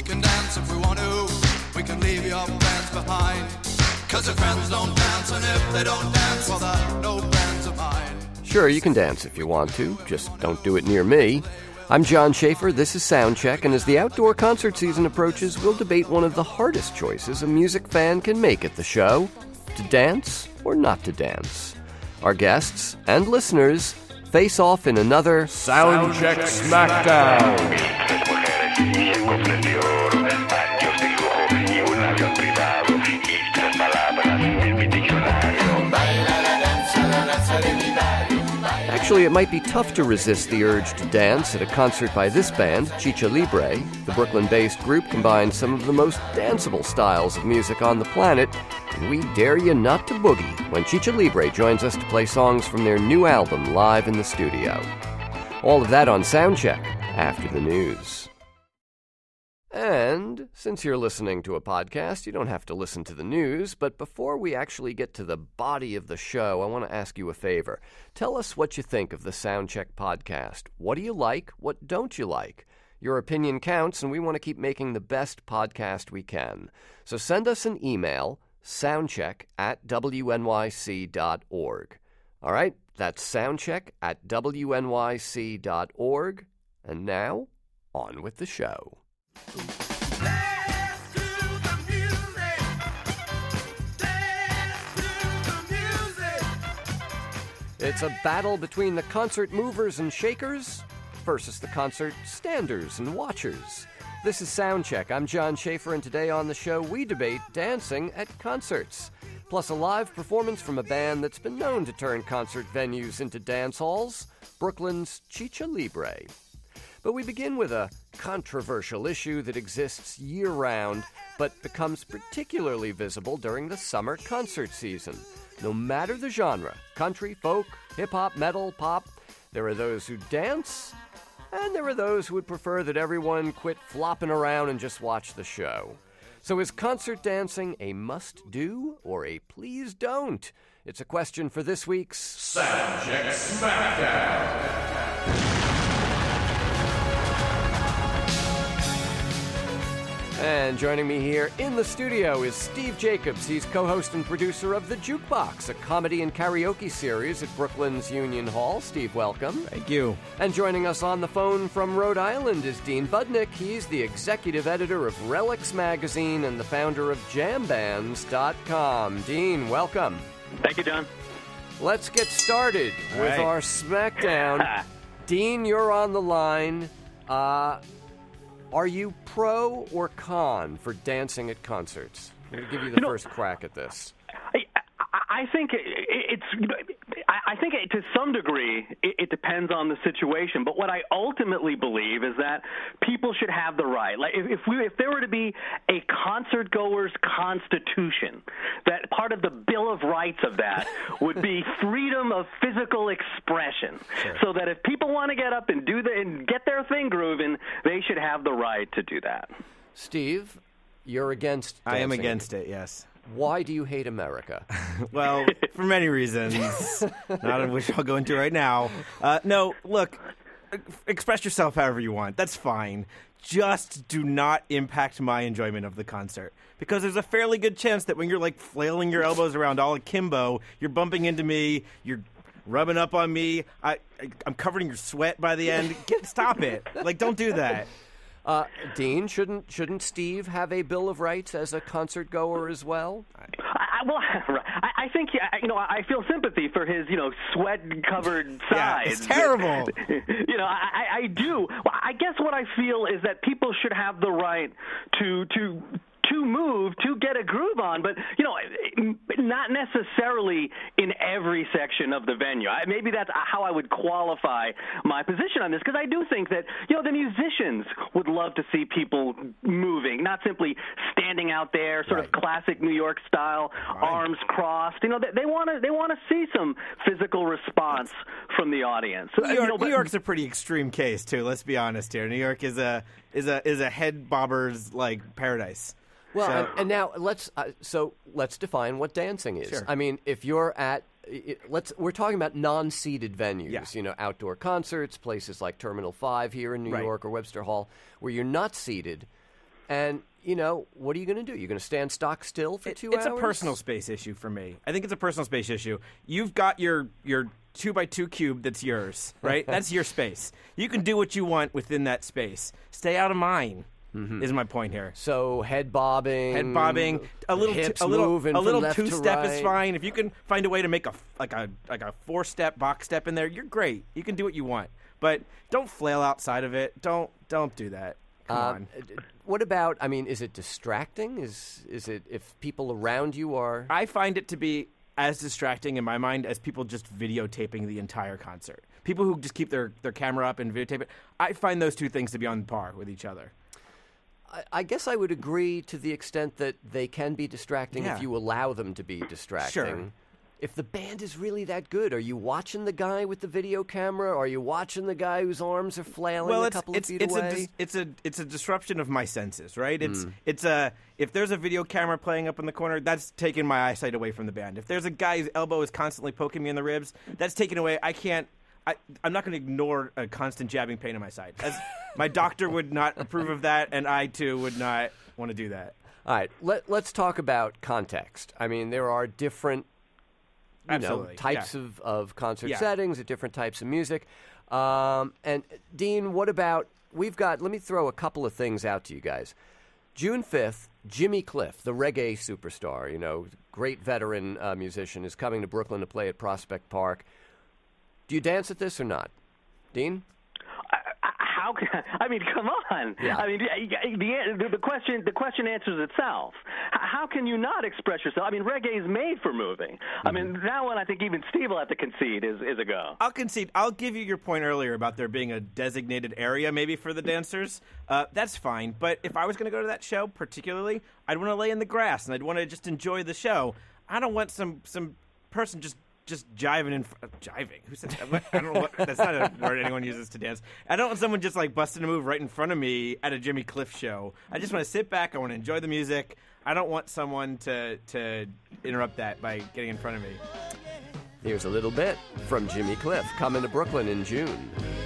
We can dance if we want to. We can leave your friends behind. 'Cause if friends don't dance, and if they don't dance, well, they're no friends of mine. Sure, you can dance if you want to, just don't do it near me. I'm John Schaefer, this is Soundcheck, and as the outdoor concert season approaches, we'll debate one of the hardest choices a music fan can make at the show: to dance or not to dance. Our guests and listeners face off in another Soundcheck Smackdown. Actually, it might be tough to resist the urge to dance at a concert by this band, Chicha Libre. The Brooklyn-based group combines some of the most danceable styles of music on the planet, and we dare you not to boogie when Chicha Libre joins us to play songs from their new album live in the studio. All of that on Soundcheck after the news. And since you're listening to a podcast, you don't have to listen to the news, but before we actually get to the body of the show, I want to ask you a favor. Tell us what you think of the Soundcheck podcast. What do you like? What don't you like? Your opinion counts, and we want to keep making the best podcast we can. So send us an email, soundcheck@wnyc.org. All right, that's soundcheck@wnyc.org. And now, on with the show. It's a battle between the concert movers and shakers versus the concert standers and watchers. This is Soundcheck. I'm John Schaefer, and today on the show we debate dancing at concerts, plus a live performance from a band that's been known to turn concert venues into dance halls, Brooklyn's Chicha Libre. But we begin with a controversial issue that exists year-round, but becomes particularly visible during the summer concert season. No matter the genre, country, folk, hip-hop, metal, pop, there are those who dance, and there are those who would prefer that everyone quit flopping around and just watch the show. So is concert dancing a must-do or a please don't? It's a question for this week's Soundcheck Smackdown. And joining me here in the studio is Steve Jacobs. He's co-host and producer of The Jukebox, a comedy and karaoke series at Brooklyn's Union Hall. Steve, welcome. Thank you. And joining us on the phone from Rhode Island is Dean Budnick. He's the executive editor of Relics Magazine and the founder of JamBands.com. Dean, welcome. Thank you, John. Let's get started with our Smackdown. Dean, you're on the line. Are you pro or con for dancing at concerts? I'm going to give you the first crack at this. I think I think to some degree it depends on the situation. But what I ultimately believe is that people should have the right. Like if there were to be a concert goer's constitution, that part of the Bill of Rights of that would be freedom of physical expression. Sure. So that if people want to get up and and get their thing grooving, they should have the right to do that. Steve, you're against dancing. I am against it, yes. Why do you hate America? Well, for many reasons, not of which I'll go into right now. No, look, express yourself however you want. That's fine. Just do not impact my enjoyment of the concert. Because there's a fairly good chance that when you're, like, flailing your elbows around all akimbo, you're bumping into me, you're rubbing up on me, I'm covering your sweat by the end. Stop it. Like, don't do that. Dean, shouldn't Steve have a Bill of Rights as a concert goer as well? I think I feel sympathy for his sweat-covered sides. Yeah, it's terrible. I do. I guess what I feel is that people should have the right to move, to get a groove on, but not necessarily in every section of the venue. Maybe that's how I would qualify my position on this, because I do think that the musicians would love to see people moving, not simply standing out there, sort of classic New York style, arms crossed. They want to see some physical response from the audience. New York's a pretty extreme case too. Let's be honest here. New York is a head bobber's like paradise. Well, and now let's define what dancing is. Sure. I mean, if you're at we're talking about non-seated venues, outdoor concerts, places like Terminal 5 here in New York or Webster Hall, where you're not seated. And, what are you going to do? You're going to stand stock still for 2 hours? It's a personal space issue for me. I think it's a personal space issue. You've got your 2x2 cube that's yours, right? That's your space. You can do what you want within that space. Stay out of mine. Is my point here. So head bobbing, a little hips a little moving a little from left to two-step right. is fine. If you can find a way to make a 4-step box step in there, you're great. You can do what you want, but don't flail outside of it. Don't do that. Come on. What about? I mean, is it distracting? Is it if people around you are? I find it to be as distracting in my mind as people just videotaping the entire concert. People who just keep their camera up and videotape it. I find those two things to be on par with each other. I guess I would agree to the extent that they can be distracting if you allow them to be distracting. Sure. If the band is really that good, are you watching the guy with the video camera? Are you watching the guy whose arms are flailing a couple of feet away? It's a disruption of my senses, right? If there's a video camera playing up in the corner, that's taking my eyesight away from the band. If there's a guy whose elbow is constantly poking me in the ribs, that's taken away. I'm not going to ignore a constant jabbing pain in my side. My doctor would not approve of that, and I, too, would not want to do that. All right, let's talk about context. I mean, there are different types of concert settings, at different types of music. And, Dean, what about, let me throw a couple of things out to you guys. June 5th, Jimmy Cliff, the reggae superstar, great veteran musician, is coming to Brooklyn to play at Prospect Park. Do you dance at this or not? Dean? Come on. Yeah. I mean, the question answers itself. How can you not express yourself? I mean, reggae is made for moving. I mean, that one I think even Steve will have to concede is a go. I'll concede. I'll give you your point earlier about there being a designated area maybe for the dancers. That's fine. But if I was going to go to that show particularly, I'd want to lay in the grass and I'd want to just enjoy the show. I don't want some person just jiving jiving. Who said that? I don't know. That's not a word anyone uses to dance. I don't want someone just like busting a move right in front of me at a Jimmy Cliff show. I just want to sit back. I want to enjoy the music. I don't want someone to interrupt that by getting in front of me. Here's a little bit from Jimmy Cliff coming to Brooklyn in June.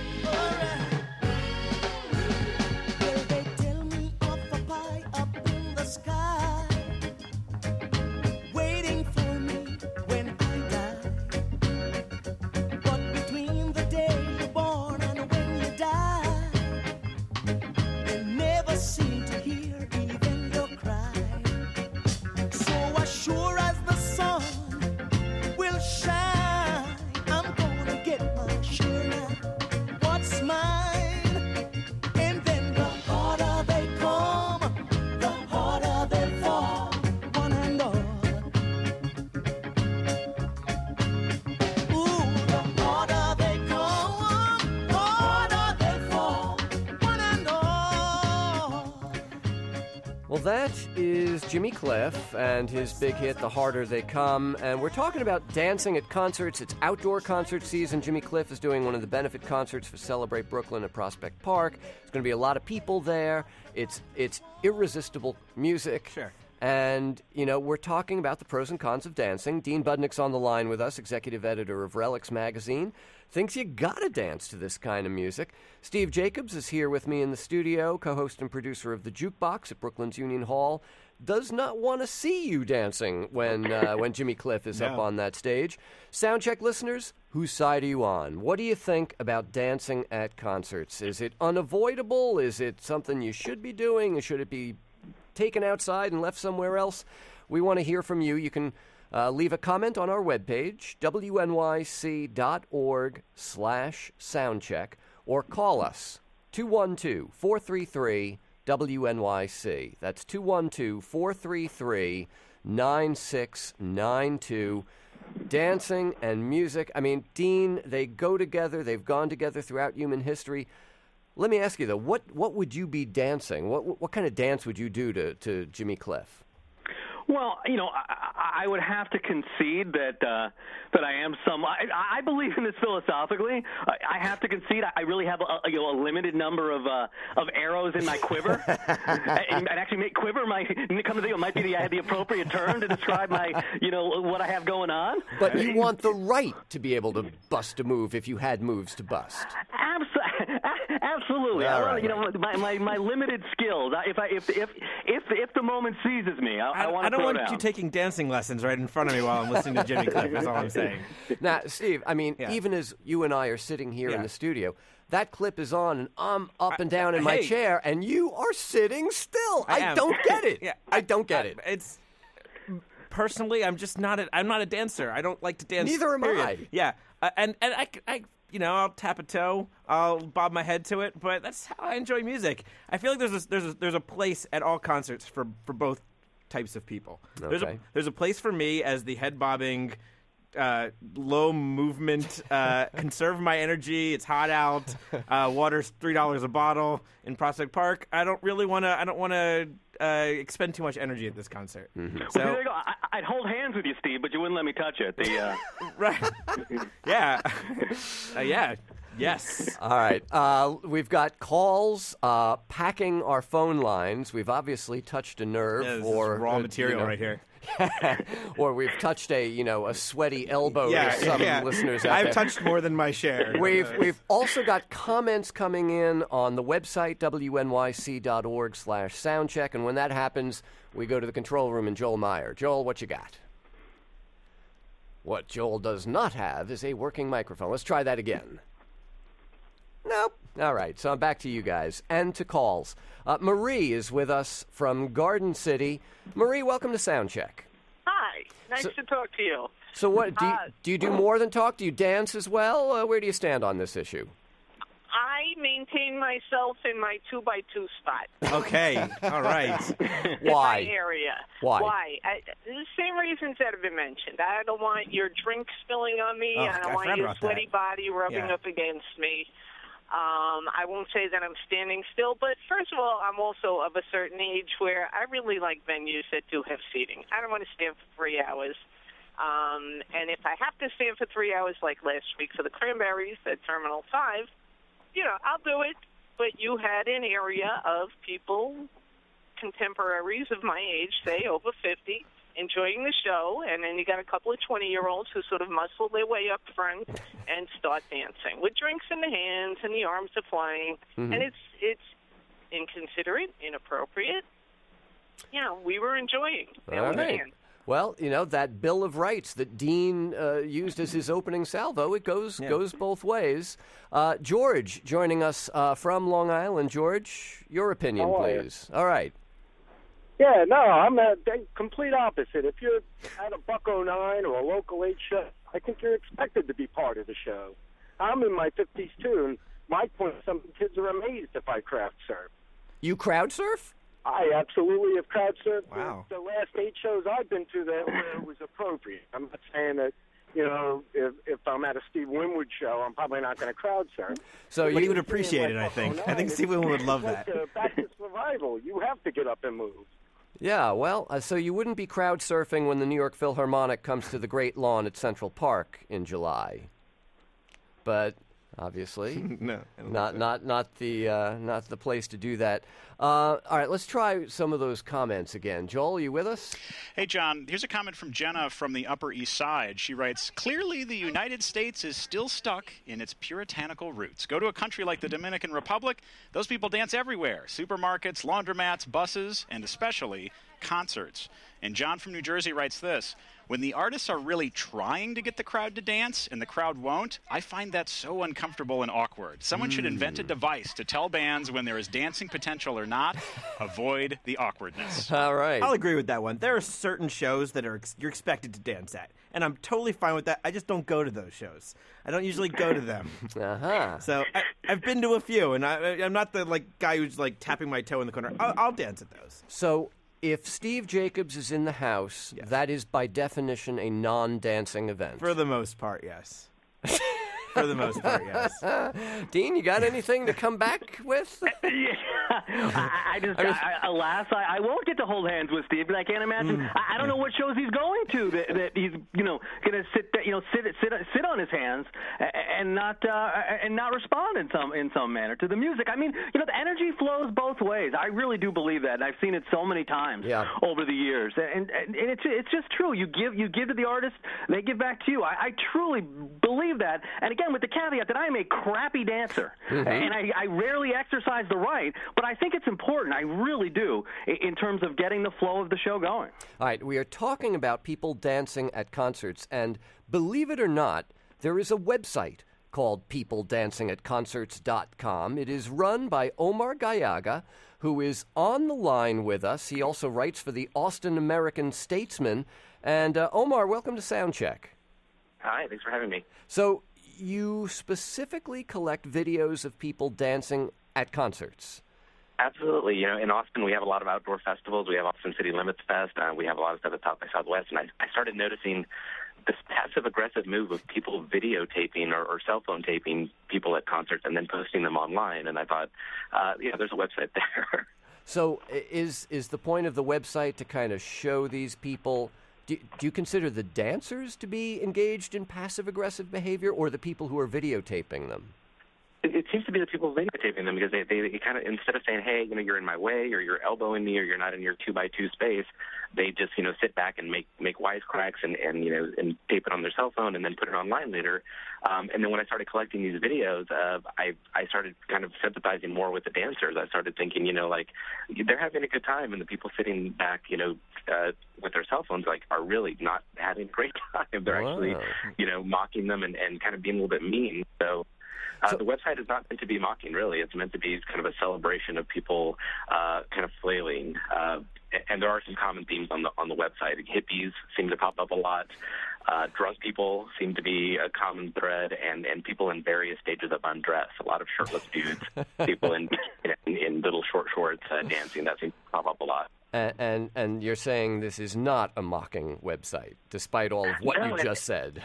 Well, that is Jimmy Cliff and his big hit, The Harder They Come. And we're talking about dancing at concerts. It's outdoor concert season. Jimmy Cliff is doing one of the benefit concerts for Celebrate Brooklyn at Prospect Park. There's going to be a lot of people there. It's irresistible music. Sure. And, we're talking about the pros and cons of dancing. Dean Budnick's on the line with us, executive editor of Relics magazine. Thinks you gotta dance to this kind of music. Steve Jacobs is here with me in the studio, co-host and producer of The Jukebox at Brooklyn's Union Hall. Does not want to see you dancing when Jimmy Cliff is up on that stage. Soundcheck listeners, whose side are you on? What do you think about dancing at concerts? Is it unavoidable? Is it something you should be doing? Or should it be taken outside and left somewhere else? We want to hear from you. You can leave a comment on our webpage, wnyc.org/soundcheck, or call us, 212-433-WNYC. That's 212-433-9692. Dancing and music. I mean, Dean, they go together. They've gone together throughout human history. Let me ask you, though, what would you be dancing? What kind of dance would you do to Jimmy Cliff? Well, I would have to concede that I am I believe in this philosophically. I have to concede I really have a limited number of arrows in my quiver, and actually quiver might be the appropriate term to describe my what I have going on. But you want the right to be able to bust a move if you had moves to bust. Absolutely. All I right. want, my limited skills. If the moment seizes me, I want to I don't throw want down. you taking dancing lessons right in front of me while I'm listening to Jimmy Cliff. That's all I'm saying. Now, Steve, I mean, Yeah. even as you and I are sitting here in Yeah. the studio, that clip is on, and I'm up and down in my hey. chair, and you are sitting still. I am. don't get it. Yeah, I don't get it. It's personally, I'm just not. I'm not a dancer. I don't like to dance. Neither am period. I. Yeah, and I I'll tap a toe, I'll bob my head to it, but that's how I enjoy music. I feel like there's a place at all concerts for both types of people. Okay. There's a place for me as the head bobbing, low movement, conserve my energy. It's hot out. Water's $3 a bottle in Prospect Park. I don't want to expend too much energy at this concert. Mm-hmm. So Well, there you go. I'd hold hands with you, Steve, but you wouldn't let me touch it. right, yeah, yeah, yes. All right. We've got calls packing our phone lines. We've obviously touched a nerve, Yeah, this or is raw material right here. or we've touched a sweaty elbow to some listeners out I've there. touched more than my share. We've also got comments coming in on the website, wnyc.org/soundcheck, and when that happens, we go to the control room and Joel Meyer. Joel, what you got? What Joel does not have is a working microphone. Let's try that again. Nope. All right, so I'm back to you guys and to calls. Marie is with us from Garden City. Marie, welcome to Soundcheck. Hi, nice to talk to you. So what do you do more than talk? Do you dance as well? Where do you stand on this issue? I maintain myself in my 2x2 spot. Okay, all right. Why? In my area. Why? The same reasons that have been mentioned. I don't want your drink spilling on me. Oh, I don't I want forgot your about sweaty that. body rubbing Yeah. up against me. I won't say that I'm standing still, but first of all, I'm also of a certain age where I really like venues that do have seating. I don't want to stand for 3 hours. And if I have to stand for 3 hours like last week for the Cranberries at Terminal 5, I'll do it. But you had an area of people, contemporaries of my age, say over 50, enjoying the show, and then you got a couple of 20-year-olds who sort of muscle their way up front and start dancing with drinks in the hands and the arms are flying, and it's inconsiderate, inappropriate. Yeah, we were enjoying. That All was right. fun. Well, that Bill of Rights that Dean used as his opening salvo, it goes both ways. George joining us from Long Island. George, your opinion, How are you? please. All right. Yeah, no, I'm the complete opposite. If you're at a Buck-09 or a Local 8 show, I think you're expected to be part of the show. I'm in my 50s, too, and my point is some kids are amazed if I craft surf. You crowd surf? I absolutely have crowd surfed. Wow. The last 8 shows I've been to that where it was appropriate. I'm not saying that, if I'm at a Steve Winwood show, I'm probably not going to crowd surf. So But he you would appreciate it, I think. I think Steve Winwood would love It's that. like back to survival. You have to get up and move. Yeah, well, so you wouldn't be crowd surfing when the New York Philharmonic comes to the Great Lawn at Central Park in July. But obviously, No, I don't think so. not the place to do that. All right, let's try some of those comments again. Joel, are you with us? Hey, John, here's a comment from Jenna from the Upper East Side. She writes, clearly the United States is still stuck in its puritanical roots. Go to a country like the Dominican Republic, those people dance everywhere. Supermarkets, laundromats, buses, and especially concerts. And John from New Jersey writes this, when the artists are really trying to get the crowd to dance and the crowd won't, I find that so uncomfortable and awkward. Someone should invent a device to tell bands when there is dancing potential or not. Avoid the awkwardness. All right. I'll agree with that one. There are certain shows that you're expected to dance at, and I'm totally fine with that. I just don't go to those shows. I don't usually go to them. Uh-huh. So I've been to a few, and I'm not the guy who's tapping my toe in the corner. I'll dance at those. So if Steve Jacobs is in the house, that is by definition a non-dancing event. For the most part, yes. For the most part, yes. Dean, you got anything to come back with? Yeah, Alas, I won't get to hold hands with Steve, but I can't imagine. I don't know what shows he's going to that he's going to sit on his hands and not respond in some manner to the music. I mean, the energy flows both ways. I really do believe that, and I've seen it so many times over the years. And it's just true. You give to the artist, they give back to you. I truly believe that. And again, with the caveat that I am a crappy dancer, and I rarely exercise the right, but I think it's important. I really do, in terms of getting the flow of the show going. All right, we are talking about people dancing at concerts, and believe it or not, there is a website called peopledancingatconcerts.com. It is run by Omar Gallaga, who is on the line with us. He also writes for the Austin American-Statesman. And Omar, welcome to Soundcheck. Hi, thanks for having me. So you specifically collect videos of people dancing at concerts. Absolutely. In Austin, we have a lot of outdoor festivals. We have Austin City Limits Fest. We have a lot of stuff at South by Southwest. And I started noticing this passive-aggressive move of people videotaping or cell phone taping people at concerts and then posting them online. And I thought, there's a website there. So is the point of the website to kind of show these people? Do you consider the dancers to be engaged in passive-aggressive behavior, or the people who are videotaping them? It seems to be the people videotaping them, because they kind of, instead of saying, hey, you're in my way, or you're elbowing me, or you're not in your 2x2 space, they just, sit back and make wisecracks and tape it on their cell phone and then put it online later. And then when I started collecting these videos, I started kind of sympathizing more with the dancers. I started thinking, they're having a good time, and the people sitting back, with their cell phones, are really not having a great time. They're actually, mocking them and kind of being a little bit mean. So the website is not meant to be mocking, really. It's meant to be kind of a celebration of people kind of flailing. And there are some common themes on the website. Hippies seem to pop up a lot. Drunk people seem to be a common thread, and people in various stages of undress. A lot of shirtless dudes, people in little short shorts dancing. That seems to pop up a lot. And you're saying this is not a mocking website, despite all of what you just said.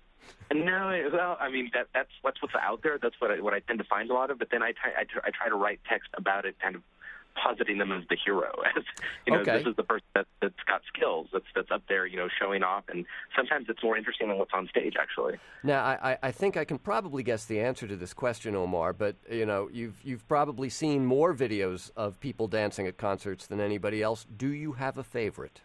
No, well, I mean that's what's out there. That's what I tend to find a lot of. But then I try to write text about it, kind of positing them as the hero, as this is the person that's got skills, that's up there, showing off. And sometimes it's more interesting than what's on stage, actually. Now, I think I can probably guess the answer to this question, Omar. But you've probably seen more videos of people dancing at concerts than anybody else. Do you have a favorite?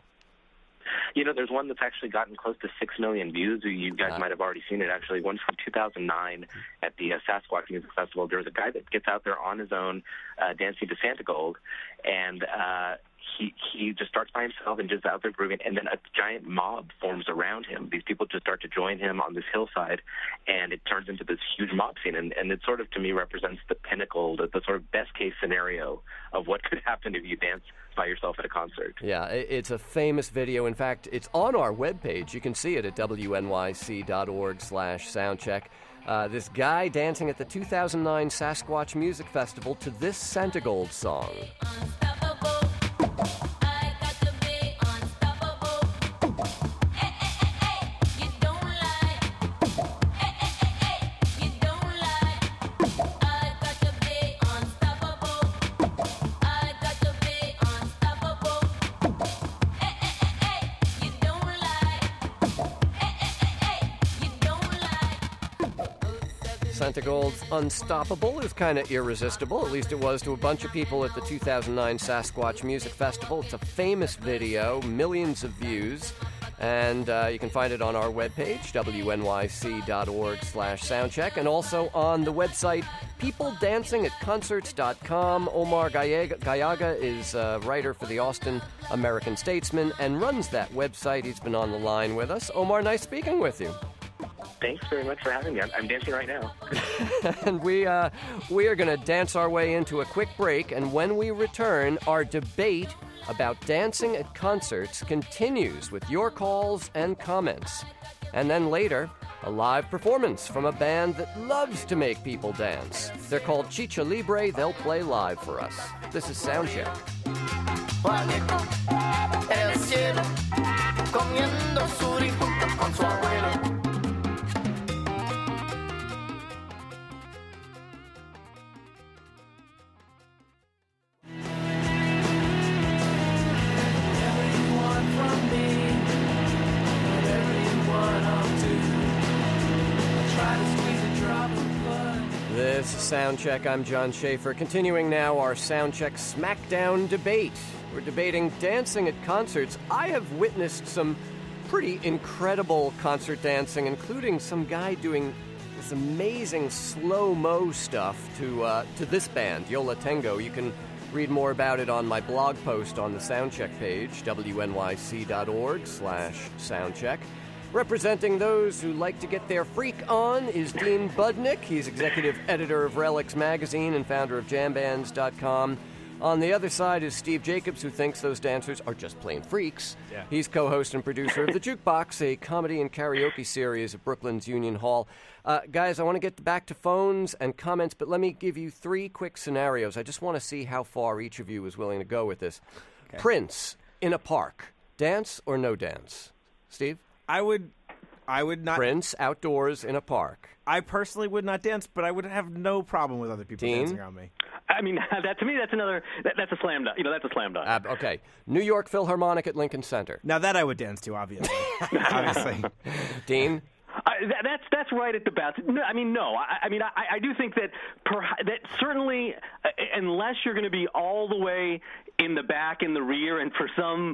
There's one that's actually gotten close to 6 million views. You guys might have already seen it, actually. One's from 2009 at the Sasquatch Music Festival. There's a guy that gets out there on his own dancing to Santa Gold, and he just starts by himself and just out there grooving, and then a giant mob forms around him. These people just start to join him on this hillside, and it turns into this huge mob scene, and it sort of, to me, represents the pinnacle, the sort of best-case scenario of what could happen if you dance by yourself at a concert. Yeah, it's a famous video. In fact, it's on our webpage. You can see it at wnyc.org/soundcheck. This guy dancing at the 2009 Sasquatch Music Festival to this Santa Gold song. Santa Gold's Unstoppable is kind of irresistible, at least it was to a bunch of people at the 2009 Sasquatch Music Festival. It's a famous video, millions of views, and you can find it on our webpage, wnyc.org/soundcheck, and also on the website peopledancingatconcerts.com. Omar Gallaga is a writer for the Austin American-Statesman and runs that website. He's been on the line with us. Omar, nice speaking with you. Thanks very much for having me. I'm dancing right now. And we are going to dance our way into a quick break, and when we return, our debate about dancing at concerts continues with your calls and comments. And then later, a live performance from a band that loves to make people dance. They're called Chicha Libre. They'll play live for us. This is Soundcheck. Soundcheck. I'm John Schaefer. Continuing now our Soundcheck Smackdown debate. We're debating dancing at concerts. I have witnessed some pretty incredible concert dancing, including some guy doing this amazing slow-mo stuff to this band, Yo La Tengo. You can read more about it on my blog post on the Soundcheck page, wnyc.org/soundcheck. Representing those who like to get their freak on is Dean Budnick. He's executive editor of Relics Magazine and founder of jambands.com. On the other side is Steve Jacobs, who thinks those dancers are just plain freaks. Yeah. He's co-host and producer of The Jukebox, a comedy and karaoke series at Brooklyn's Union Hall. Guys, I want to get back to phones and comments, but let me give you 3 quick scenarios. I just want to see how far each of you is willing to go with this. Okay. Prince in a park. Dance or no dance? Steve? I would not. Prince outdoors in a park. I personally would not dance, but I would have no problem with other people dancing around me. I mean, to me, that's another. That's a slam dunk. That's a slam dunk. Okay, New York Philharmonic at Lincoln Center. Now that I would dance to, obviously. Obviously, Dean. That's right at the best. No, I mean, no. I do think that that certainly, unless you're going to be all the way in the back, in the rear, and for some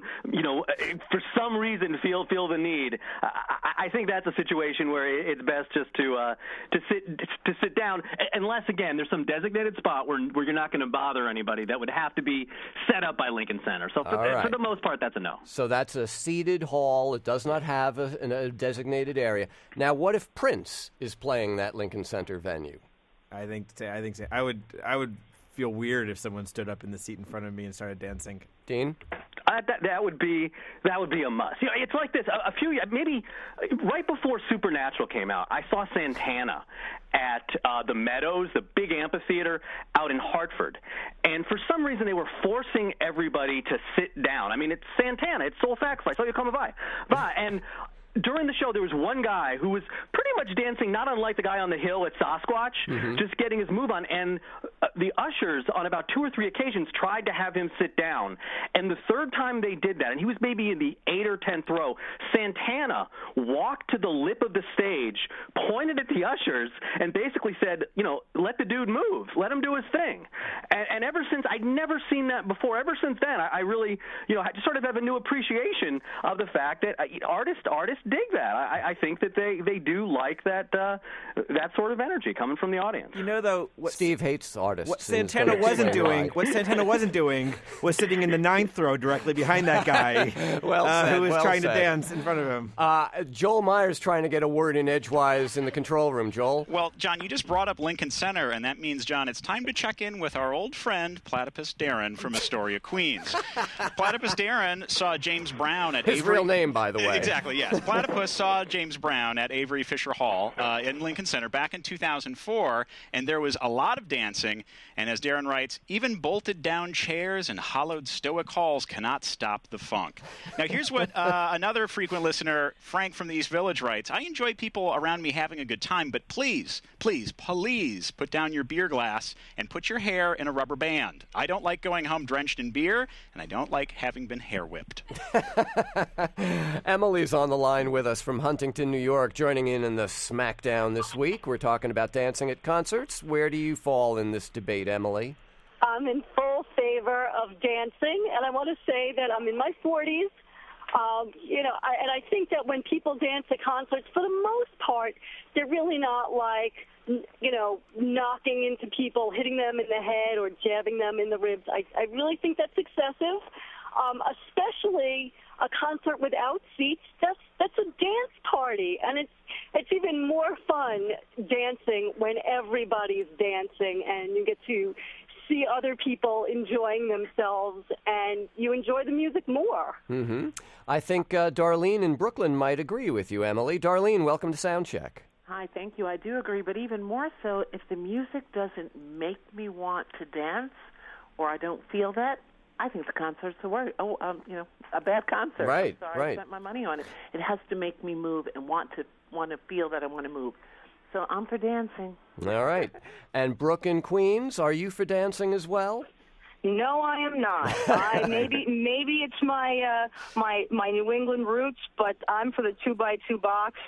reason feel the need, I think that's a situation where it's best just to sit down. Unless again, there's some designated spot where you're not going to bother anybody. That would have to be set up by Lincoln Center. So for the most part, that's a no. So that's a seated hall. It does not have a designated area. Now, what if Prince is playing that Lincoln Center venue? I think so. I would feel weird if someone stood up in the seat in front of me and started dancing. Dean? That would be a must. It's like this. Maybe right before Supernatural came out, I saw Santana at the Meadows, the big amphitheater out in Hartford, and for some reason they were forcing everybody to sit down. I mean, it's Santana, it's Soul Sacrifice. So you come by, and during the show, there was one guy who was pretty much dancing, not unlike the guy on the hill at Sasquatch, just getting his move on. And the ushers, on about 2 or 3 occasions, tried to have him sit down. And the third time they did that, and he was maybe in the 8th or 10th row, Santana walked to the lip of the stage, pointed at the ushers, and basically said, let the dude move. Let him do his thing. And ever since, I'd never seen that before. Ever since then, I really, I sort of have a new appreciation of the fact that artists dig that. I think that they do like that sort of energy coming from the audience. Though, Steve hates artists. What Santana wasn't doing was sitting in the 9th row directly behind that guy who was trying to dance in front of him. Joel Myers trying to get a word in edgewise in the control room. Joel? Well, John, you just brought up Lincoln Center, and that means, John, it's time to check in with our old friend Platypus Darren from Astoria, Queens. Platypus Darren saw James Brown at His real name, by the way. Exactly, yes. Platypus saw James Brown at Avery Fisher Hall in Lincoln Center back in 2004, and there was a lot of dancing. And as Darren writes, even bolted down chairs and hollowed stoic halls cannot stop the funk. Now, here's what another frequent listener, Frank from the East Village, writes. I enjoy people around me having a good time, but please put down your beer glass and put your hair in a rubber band. I don't like going home drenched in beer, and I don't like having been hair whipped. Emily's on the line with us from Huntington, New York, joining in the Smackdown this week. We're talking about dancing at concerts. Where do you fall in this debate, Emily? I'm in full favor of dancing, and I want to say that I'm in my 40s. And I think that when people dance at concerts, for the most part, they're really not like, knocking into people, hitting them in the head or jabbing them in the ribs. I really think that's excessive, especially a concert without seats. That's a dance party, and it's even more fun dancing when everybody's dancing and you get to see other people enjoying themselves, and you enjoy the music more. Mm-hmm. I think Darlene in Brooklyn might agree with you, Emily. Darlene, welcome to Soundcheck. Hi, thank you. I do agree, but even more so, if the music doesn't make me want to dance or I don't feel that, I think the concert's a bad concert. Right, I'm sorry, right. I spent my money on it. It has to make me move and want to feel that I want to move. So I'm for dancing. All right. And Brooke in Queens, are you for dancing as well? No, I am not. Maybe it's my New England roots, but I'm for the 2x2 box.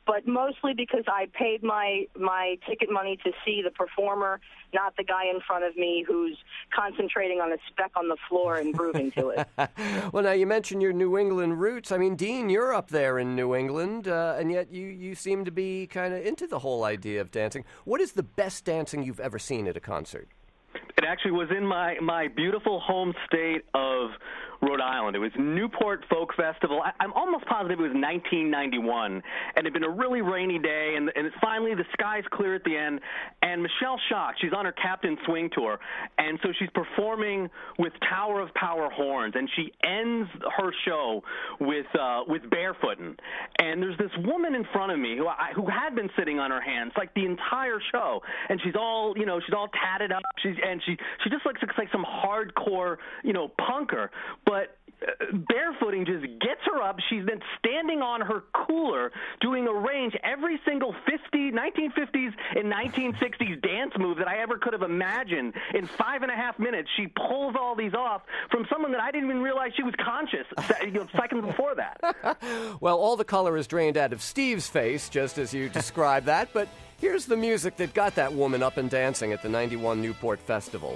but mostly because I paid my ticket money to see the performer, not the guy in front of me who's concentrating on a speck on the floor and grooving to it. Well, now, you mentioned your New England roots. I mean, Dean, you're up there in New England, and yet you seem to be kind of into the whole idea of dancing. What is the best dancing you've ever seen at a concert? It actually was in my beautiful home state of Rhode Island. It was Newport Folk Festival. I'm almost positive it was 1991, and it had been a really rainy day, and finally the skies clear at the end, and Michelle Shock, she's on her Captain Swing tour, and so she's performing with Tower of Power horns, and she ends her show with barefooting. And there's this woman in front of me who had been sitting on her hands like the entire show, and she's all tatted up. She just looks like some hardcore punker, but barefooting just gets her up. She's then standing on her cooler doing a range every single 1950s and 1960s dance move that I ever could have imagined. In 5.5 minutes, she pulls all these off from someone that I didn't even realize she was conscious seconds before that. Well, all the color is drained out of Steve's face, just as you described that, but here's the music that got that woman up and dancing at the 91 Newport Festival.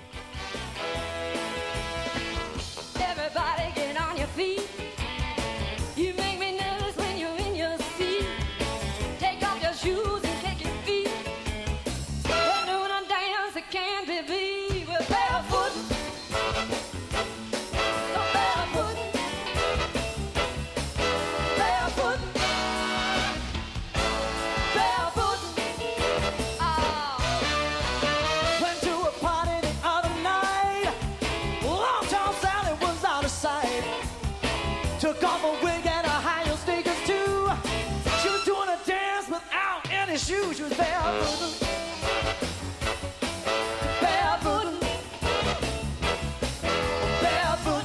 Everybody get on your feet. You make me nervous when you're in your seat. Take off your shoes and kick your feet. We're doing a dance that can't be beat. We're barefoot. So barefoot. Barefoot. Barefoot. Went to a party the other night. Long John Sally was out of sight. Took off a wig and a high heel sneakers too. She was doing a dance without any shoes. She was barefoot. Barefoot. Barefoot.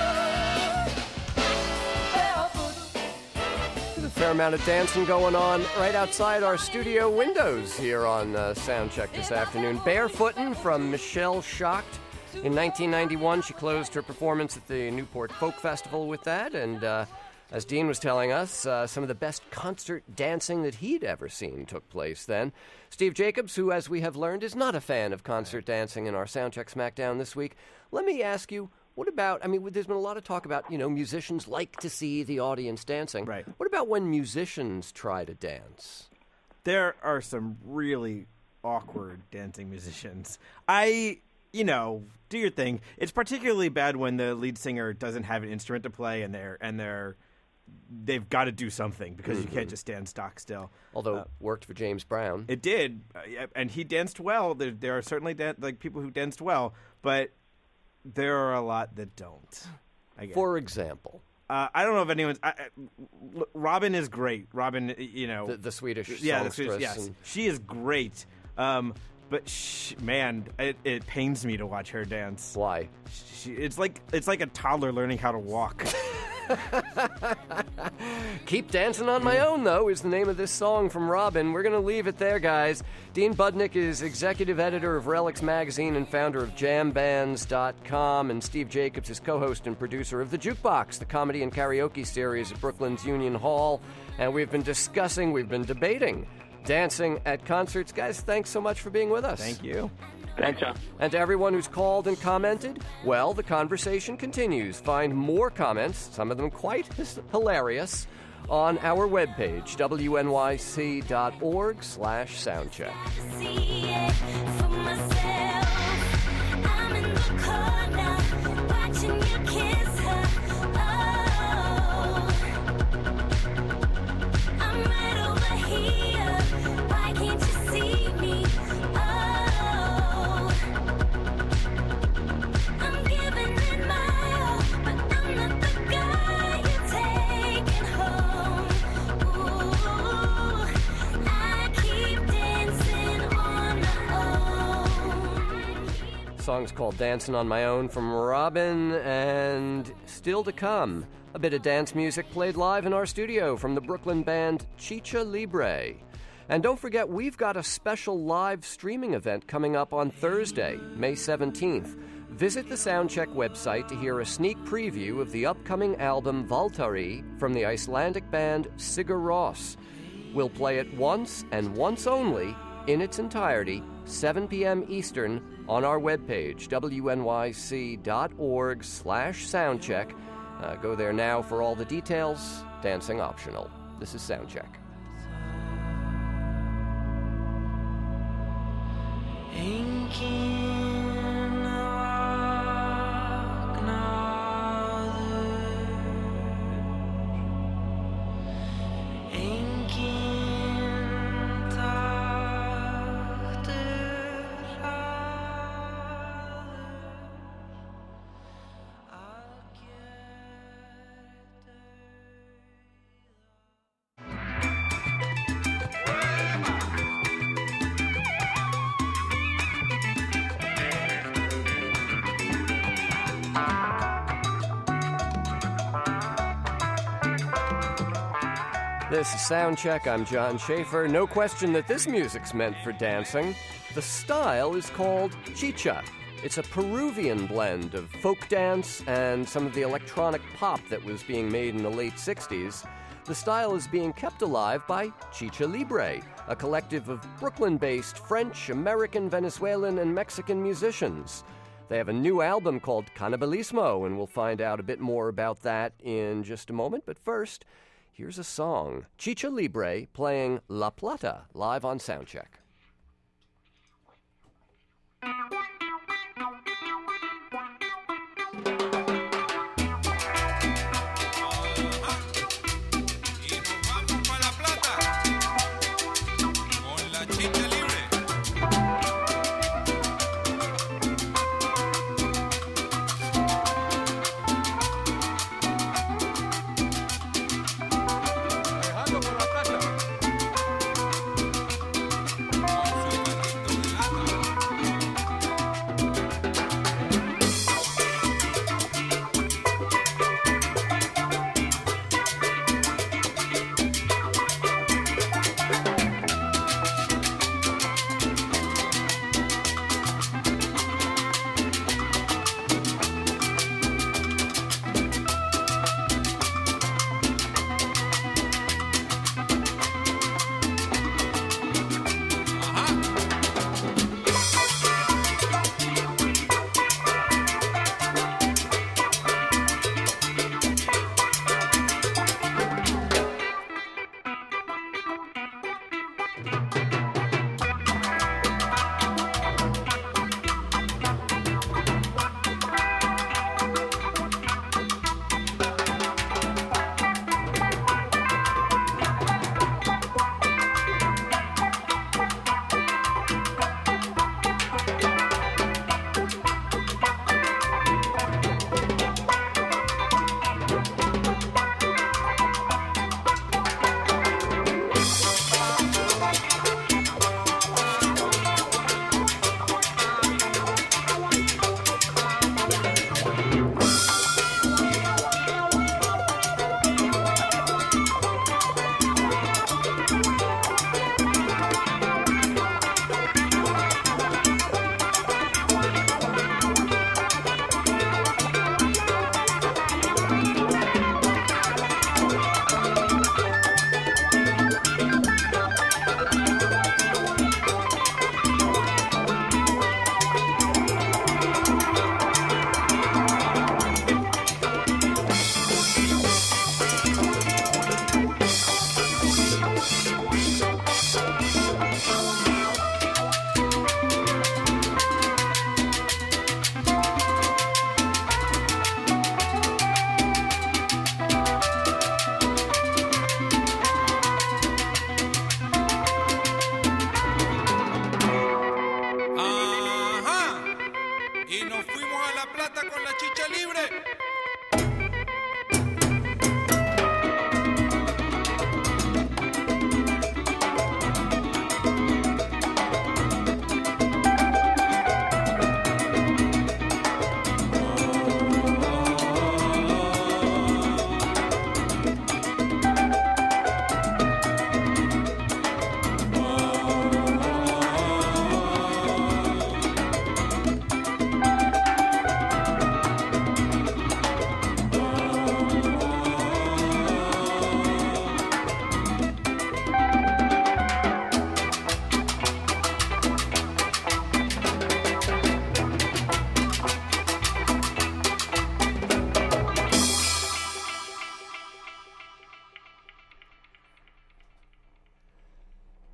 Barefoot. There's a fair amount of dancing going on right outside our studio windows here on Soundcheck this afternoon. Barefootin' from Michelle Shock. In 1991, she closed her performance at the Newport Folk Festival with that, and as Dean was telling us, some of the best concert dancing that he'd ever seen took place then. Steve Jacobs, who, as we have learned, is not a fan of concert dancing in our Soundcheck Smackdown this week, let me ask you, what about, there's been a lot of talk about, musicians like to see the audience dancing. Right. What about when musicians try to dance? There are some really awkward dancing musicians. Do your thing. It's particularly bad when the lead singer doesn't have an instrument to play and they've got to do something because you can't just stand stock still. Although worked for James Brown. It did, and he danced well. There are certainly people who danced well, but there are a lot that don't. For example? I don't know if anyone's... Robin is great. Robin, The Swedish songstress. Yes, she is great. But it pains me to watch her dance. Why? It's like a toddler learning how to walk. Keep Dancing on My Own, though, is the name of this song from Robin. We're going to leave it there, guys. Dean Budnick is executive editor of Relics Magazine and founder of JamBands.com, and Steve Jacobs is co-host and producer of The Jukebox, the comedy and karaoke series at Brooklyn's Union Hall. And we've been debating dancing at concerts. Guys, thanks so much for being with us. Thank you. Thanks, John. And to everyone who's called and commented, well, the conversation continues. Find more comments, some of them quite hilarious, on our webpage, wnyc.org/soundcheck. Song's called Dancing on My Own from Robin, and still to come, a bit of dance music played live in our studio from the Brooklyn band Chicha Libre. And don't forget, we've got a special live streaming event coming up on Thursday, May 17th. Visit the Soundcheck website to hear a sneak preview of the upcoming album Valtari from the Icelandic band Sigur Rós. We'll play it once and once only in its entirety, 7 p.m. Eastern, on our webpage, wnyc.org/soundcheck. Go there now for all the details. Dancing optional. This is Soundcheck. This is Soundcheck. I'm John Schaefer. No question that this music's meant for dancing. The style is called chicha. It's a Peruvian blend of folk dance and some of the electronic pop that was being made in the late 60s. The style is being kept alive by Chicha Libre, a collective of Brooklyn-based French, American, Venezuelan, and Mexican musicians. They have a new album called Cannibalismo, and we'll find out a bit more about that in just a moment. But first, here's a song. Chicha Libre playing La Plata live on Soundcheck.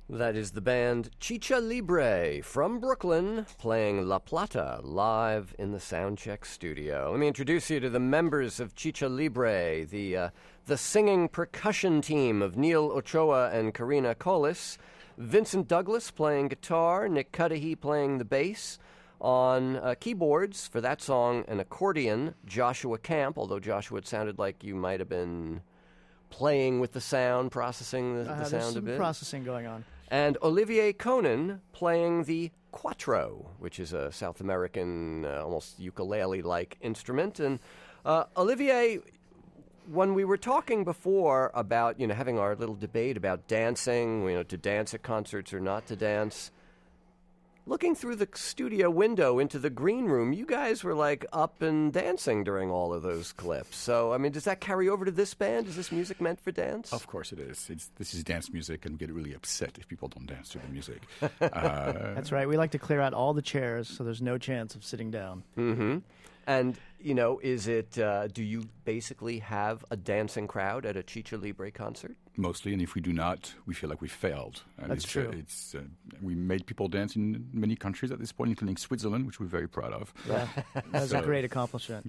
That is the band Chicha Libre from Brooklyn playing La Plata live in the Soundcheck studio. Let me introduce you to the members of Chicha Libre, the singing percussion team of Neil Ochoa and Karina Collis, Vincent Douglas playing guitar, Nick Cudahy playing the bass. On keyboards for that song, an accordion, Joshua Camp, although Joshua, it sounded like you might have been playing with the sound, processing the sound there's a some bit. processing going on. And Olivier Conan playing the cuatro, which is a South American, almost ukulele-like instrument. And Olivier, when we were talking before about, having our little debate about dancing, to dance at concerts or not to dance, looking through the studio window into the green room, you guys were up and dancing during all of those clips. So, does that carry over to this band? Is this music meant for dance? Of course it is. This is dance music, and we get really upset if people don't dance to the music. That's right. We like to clear out all the chairs so there's no chance of sitting down. Mm-hmm. And, is it, do you basically have a dancing crowd at a Chicha Libre concert? Mostly, and if we do not, we feel like we failed. And That's true. We made people dance in many countries at this point, including Switzerland, which we're very proud of. Yeah, that's a great accomplishment.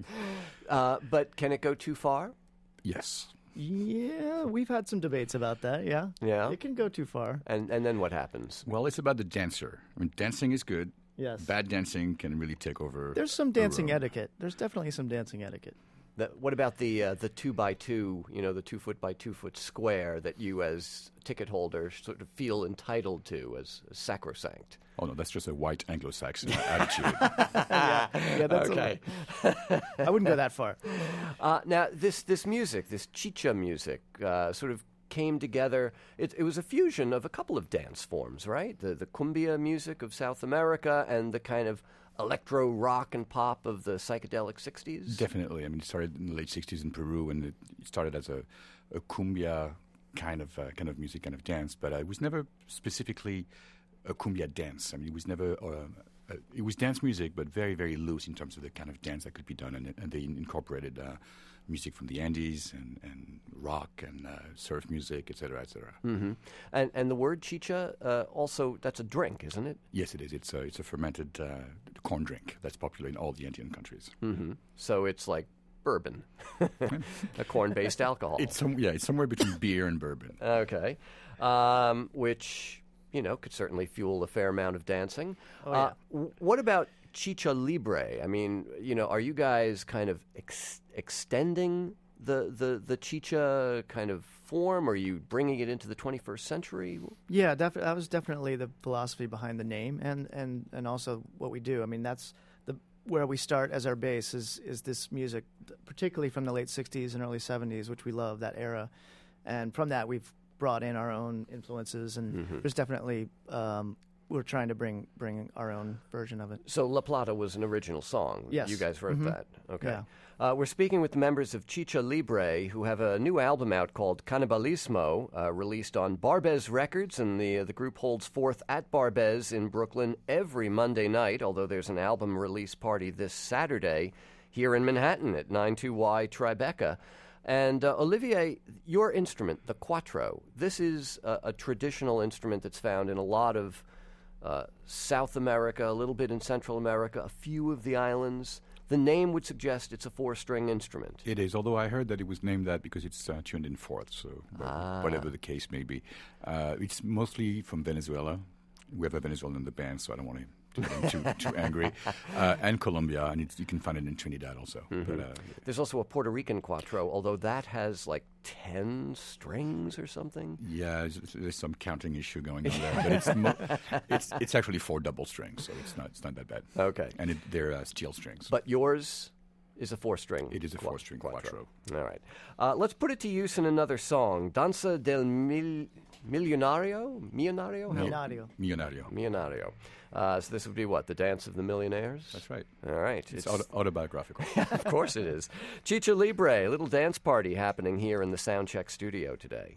But can it go too far? Yes. Yeah, we've had some debates about that, yeah. Yeah? It can go too far. And then what happens? Well, it's about the dancer. Dancing is good. Yes. Bad dancing can really take over. There's some dancing etiquette. There's definitely some dancing etiquette. What about the 2x2, the 2 foot by 2 foot square that you as ticket holders sort of feel entitled to as sacrosanct? Oh, no, that's just a white Anglo-Saxon attitude. Yeah, that's okay. I wouldn't go that far. Now, this music, this chicha music, sort of came together. It was a fusion of a couple of dance forms, right? The cumbia music of South America and the kind of electro rock and pop of the psychedelic 60s? Definitely. It started in the late 60s in Peru, and it started as a cumbia kind of music, kind of dance, but it was never specifically a cumbia dance. It was never... it was dance music, but very, very loose in terms of the kind of dance that could be done, and they incorporated music from the Andes and rock and surf music, et cetera, et cetera. Mm-hmm. And the word chicha, also, that's a drink, isn't it? Yes, it is. It's a fermented corn drink that's popular in all the Andean countries. Mm-hmm. So it's like bourbon, a corn-based alcohol. It's somewhere between beer and bourbon. Okay, which could certainly fuel a fair amount of dancing. Oh, yeah. What about Chicha Libre? Are you guys kind of extending the chicha kind of form? Are you bringing it into the 21st century? Yeah, that was definitely the philosophy behind the name and also what we do. That's where we start as our base is this music, particularly from the late 60s and early 70s, which we love, that era. And from that, we've brought in our own influences, and there's definitely... we're trying to bring our own version of it. So La Plata was an original song. Yes. You guys wrote that. Okay. Yeah. We're speaking with the members of Chicha Libre, who have a new album out called Cannibalismo, released on Barbez Records, and the group holds forth at Barbez in Brooklyn every Monday night, although there's an album release party this Saturday here in Manhattan at 92Y Tribeca. And Olivier, your instrument, the cuatro, this is a traditional instrument that's found in a lot of South America, a little bit in Central America, a few of the islands. The name would suggest it's a 4-string instrument. It is, although I heard that it was named that because it's tuned in fourths, so whatever the case may be. It's mostly from Venezuela. We have a Venezuelan in the band, so I don't want to get them too angry. And Colombia, and you can find it in Trinidad also. Mm-hmm. But, there's also a Puerto Rican cuatro, although that has like 10 strings or something. Yeah, there's some counting issue going on there, but it's actually 4 double strings, so it's not that bad. Okay, and they're steel strings. But yours is a 4-string. It is a 4-string cuatro. All right, let's put it to use in another song, Danza del Millonario. So this would be what? The Dance of the Millionaires? That's right. All right. It's autobiographical. Of course it is. Chicha Libre, a little dance party happening here in the Soundcheck studio today.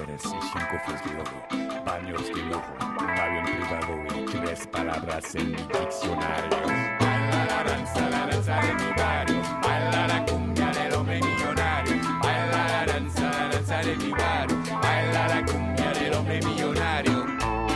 mujeres y 5 pies de oro, baños de lujo, un avión privado y 3 palabras en mi diccionario. Baila la danza de mi barrio, baila la cumbia del hombre millonario, baila la danza de mi barrio, baila la cumbia del hombre millonario.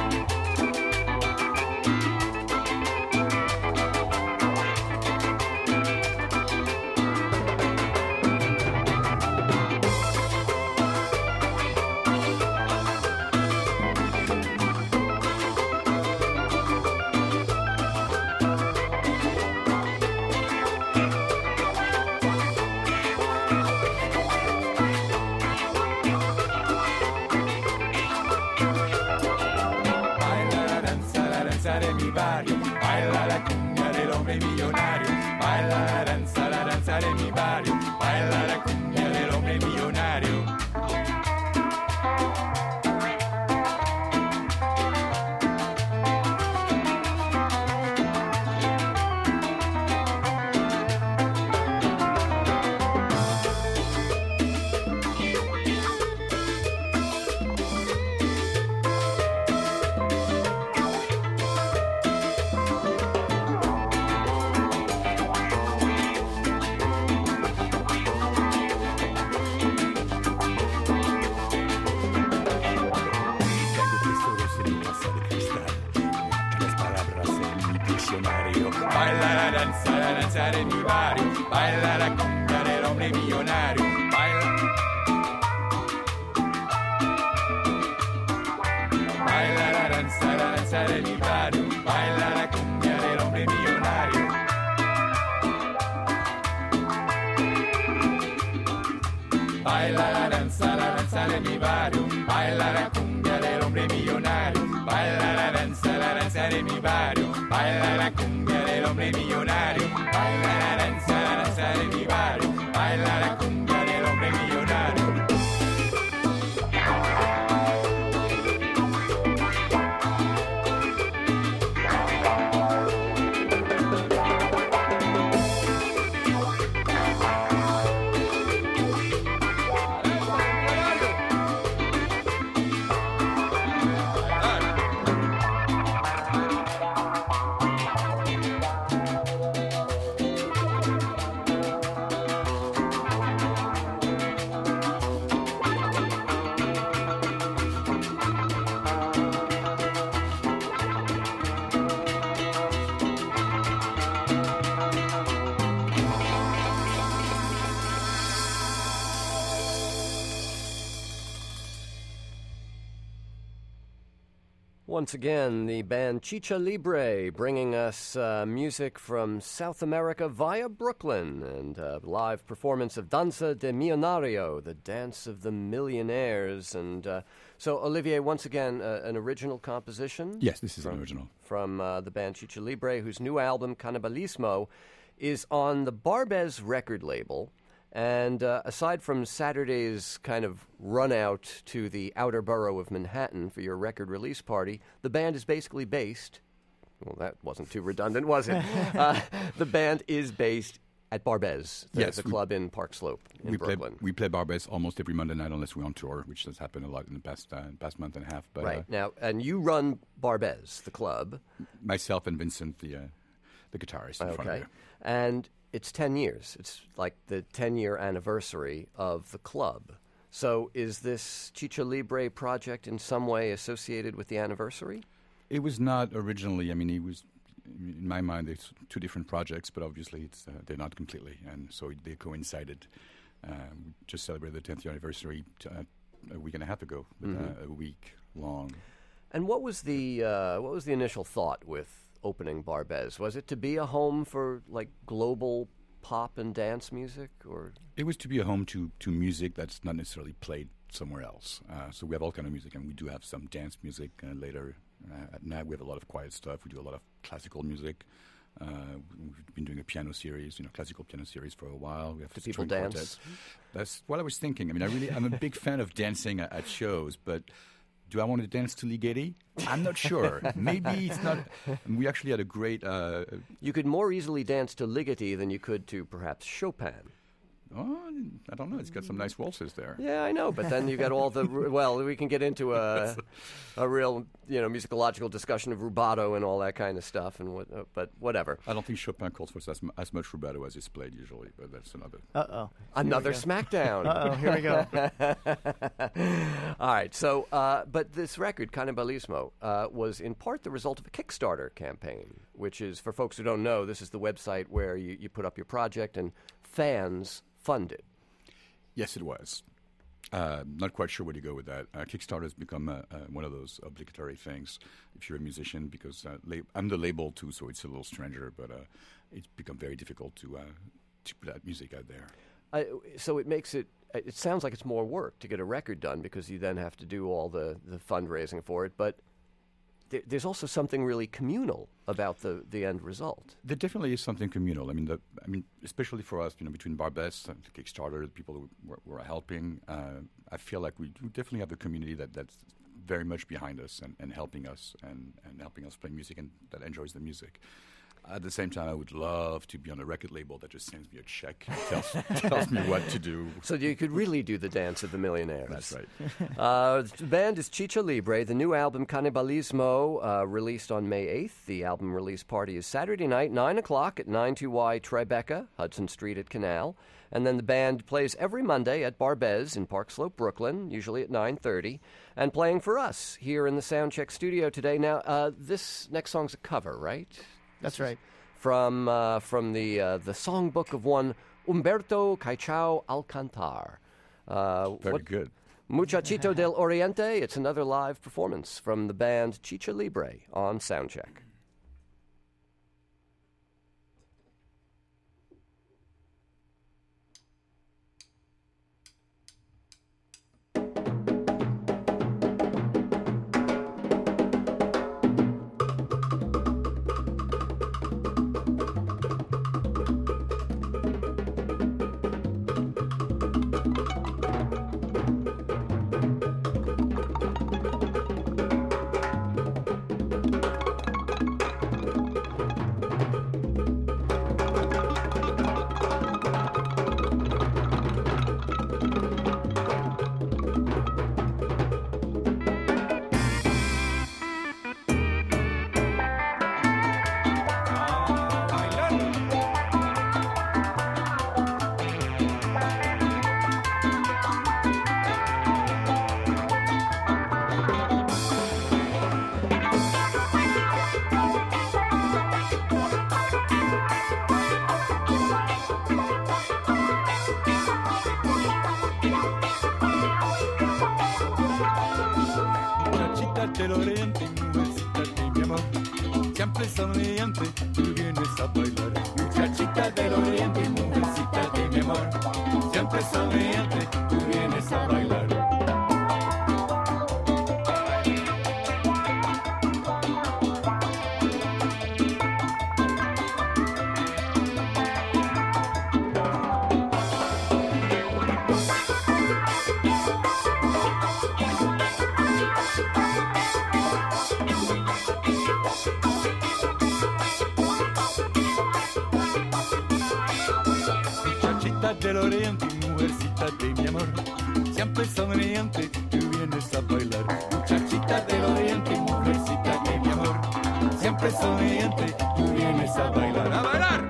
De mi barrio, baila la cumbia del hombre millonario, baila la danza de mi barrio, baila la cumbia del hombre millonario. Baila la danza de mi barrio, baila la cumbia del hombre millonario, baila la danza de mi barrio, baila la cumbia del hombre millonario. Baila la danza de mi barrio, baila la cumbia del hombre millonario, baila la danza de mi barrio, baila la cumbia del hombre millonario, baila la danza de mi barrio, baila la cumbia del hombre millonario. Once again, the band Chicha Libre bringing us music from South America via Brooklyn and a live performance of Danza de Millonario, the Dance of the Millionaires. And so, Olivier, once again, an original composition? Yes, this is an original. From the band Chicha Libre, whose new album, Cannibalismo, is on the Barbez record label. And aside from Saturday's kind of run out to the outer borough of Manhattan for your record release party, the band is basically based, well, that wasn't too redundant, was it? The band is based at Barbez, the club in Park Slope in Brooklyn. We play Barbez almost every Monday night unless we're on tour, which has happened a lot in the past month and a half. But, right. Now, and you run Barbez, the club. Myself and Vincent, the guitarist in front of you. And it's 10 years. It's like the 10-year anniversary of the club. So is this Chicha Libre project in some way associated with the anniversary? It was not originally. I mean, it was, in my mind, it's two different projects, but obviously they're not completely. And so they coincided. We just celebrated the 10th year anniversary a week and a half ago, a week long. And what was the initial thought with opening Barbez? Was it to be a home for like global pop and dance music, or it was to be a home to music that's not necessarily played somewhere else? So we have all kind of music, and we do have some dance music later. At night we have a lot of quiet stuff. We do a lot of classical music. We've been doing a piano series, classical piano series for a while. We have do people dance? Quartet. That's what I was thinking. I mean, I'm a big fan of dancing at shows, but do I want to dance to Ligeti? I'm not sure. Maybe it's not. We actually had a great... you could more easily dance to Ligeti than you could to perhaps Chopin. Oh, I don't know. It's got some nice waltzes there. Yeah, I know, but then you got all the well. We can get into a real musicological discussion of rubato and all that kind of stuff, and but whatever. I don't think Chopin calls for as much rubato as is played usually, but that's another. Another smackdown. Here we go. All right, so but this record, Cannibalismo, was in part the result of a Kickstarter campaign, which is, for folks who don't know, this is the website where you put up your project and fans fund it. Yes, it was. Not quite sure where to go with that. Kickstarter has become one of those obligatory things if you're a musician, because I'm the label too, so it's a little stranger, but it's become very difficult to put that music out there. So it makes it sounds like it's more work to get a record done, because you then have to do all the fundraising for it, but there's also something really communal about the end result. There definitely is something communal. I mean, especially for us, between Barbès and the Kickstarter, the people who are helping, I feel like we definitely have a community that's very much behind us and helping us and helping us play music and that enjoys the music. At the same time, I would love to be on a record label that just sends me a check and tells me what to do. So you could really do the dance of the millionaires. That's right. The band is Chicha Libre. The new album, Cannibalismo, released on May 8th. The album release party is Saturday night, 9 o'clock at 92Y Tribeca, Hudson Street at Canal. And then the band plays every Monday at Barbès in Park Slope, Brooklyn, usually at 9:30, and playing for us here in the Soundcheck studio today. Now, this next song's a cover, right? That's right. From the songbook of one Humberto Caixao Alcantar. Very good. Muchachito del Oriente. It's another live performance from the band Chicha Libre on Soundcheck. del oriente, mujercita de mi amor, siempre sonriente, tú vienes a bailar. Muchachita del oriente, mujercita de mi amor, siempre sonriente, tú vienes a bailar. Del oriente, mujercita de mi amor, siempre sonriente, tú vienes a bailar. Muchachita del oriente, mujercita de mi amor, siempre sonriente, tú vienes a bailar. ¡A bailar!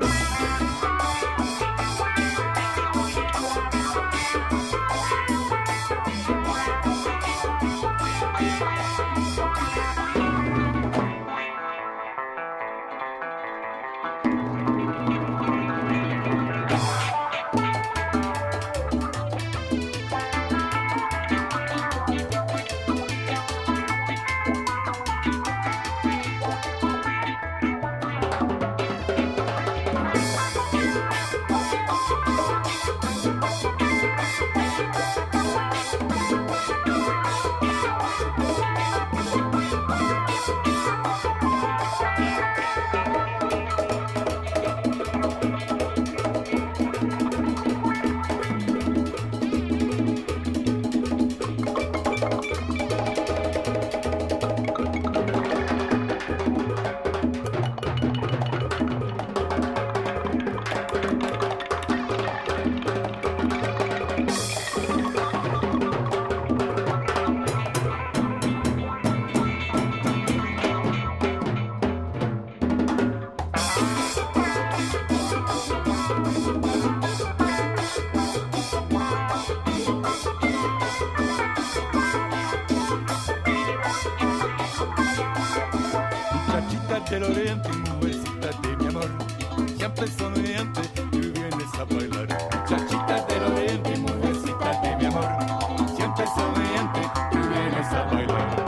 del oriente, mujercita de mi amor, siempre sonriente, tú vienes a bailar. Muchachita del oriente, mujercita de mi amor, siempre sonriente, tú vienes a bailar.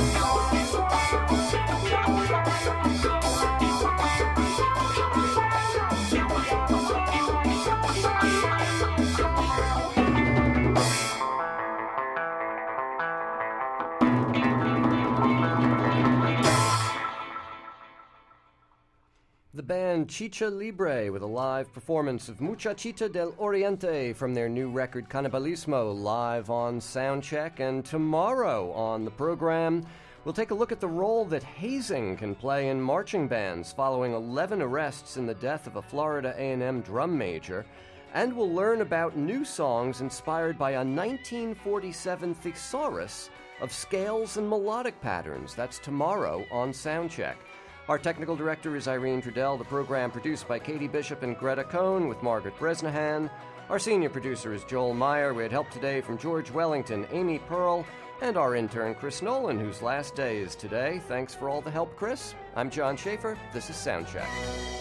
The band Chicha Libre with a live performance of Muchachita del Oriente from their new record Cannibalismo live on Soundcheck. And tomorrow on the program, we'll take a look at the role that hazing can play in marching bands following 11 arrests in the death of a Florida A&M drum major. And we'll learn about new songs inspired by a 1947 thesaurus of scales and melodic patterns. That's tomorrow on Soundcheck. Our technical director is Irene Trudell. The program produced by Katie Bishop and Greta Cohn with Margaret Bresnahan. Our senior producer is Joel Meyer. We had help today from George Wellington, Amy Pearl, and our intern Chris Nolan, whose last day is today. Thanks for all the help, Chris. I'm John Schaefer. This is Soundcheck.